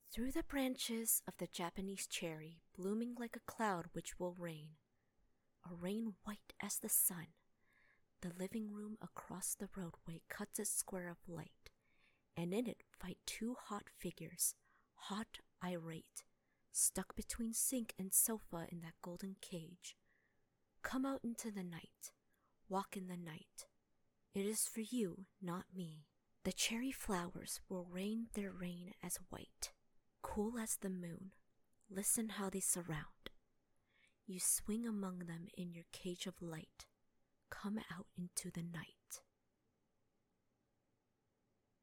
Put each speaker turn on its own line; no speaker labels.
Through the branches of the Japanese cherry, blooming like a cloud which will rain, a rain white as the sun, the living room across the roadway cuts its square of light, and in it fight two hot figures, hot, irate, stuck between sink and sofa in that golden cage. Come out into the night, walk in the night. It is for you, not me. The cherry flowers will rain their rain as white, cool as the moon. Listen how they surround. You swing among them in your cage of light. Come out into the night.